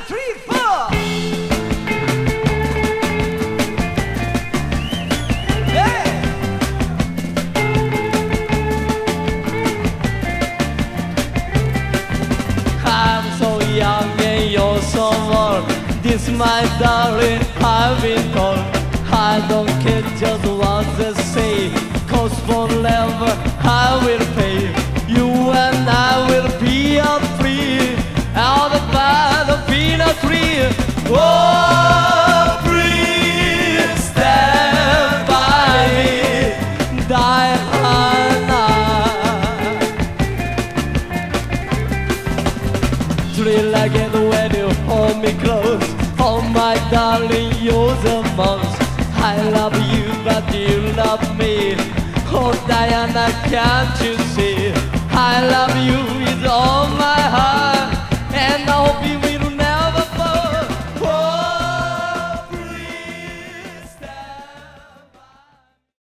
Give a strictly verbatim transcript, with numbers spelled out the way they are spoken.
three, four. Yeah. I'm so young and you're so old. This my darling, I've been told. I don't care just what they say, cause forever I will pay. You and I will be a free, out by the peanut tree. Oh, please stand by me, Diana. Thrill I get when you hold me close. Oh my darling, you're the most. I love you, but you love me. Oh Diana, can't you see? I love you with all my